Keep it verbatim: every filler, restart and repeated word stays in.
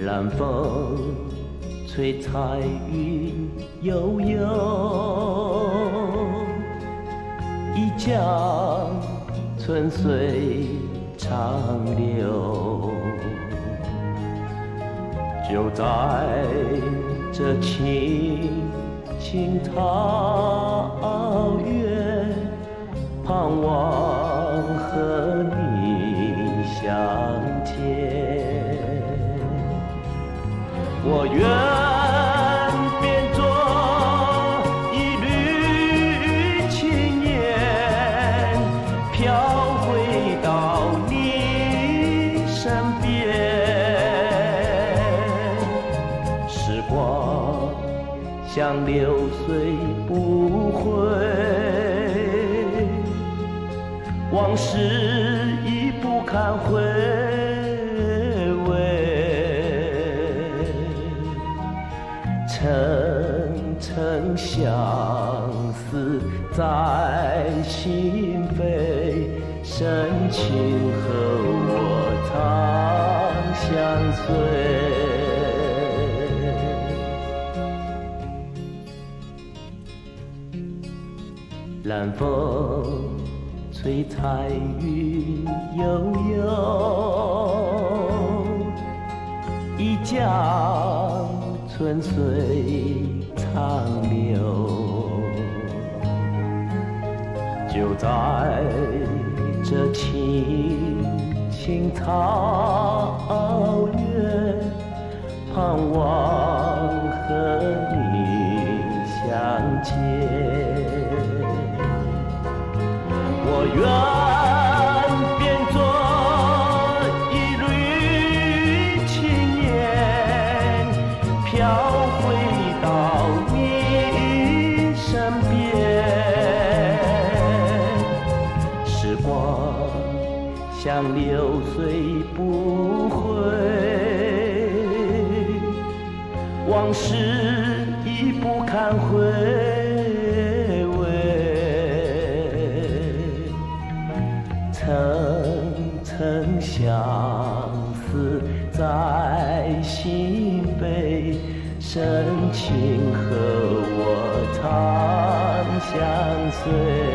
南风吹彩云悠悠，一江春水长流。就在这青青桃源，盼望和你相见。我愿变作一缕青烟，飘回到你身边。时光像流水不回，往事已不堪回味。层层相思在心扉，深情和我长相随。南风吹彩云悠悠，一江春水长流。就在这青青桃源，盼望和你相见。我愿变作一缕青烟，飘回到你身边。时光像流水不回，往事已不堪回味。层层相思在心扉，深情和我长相随。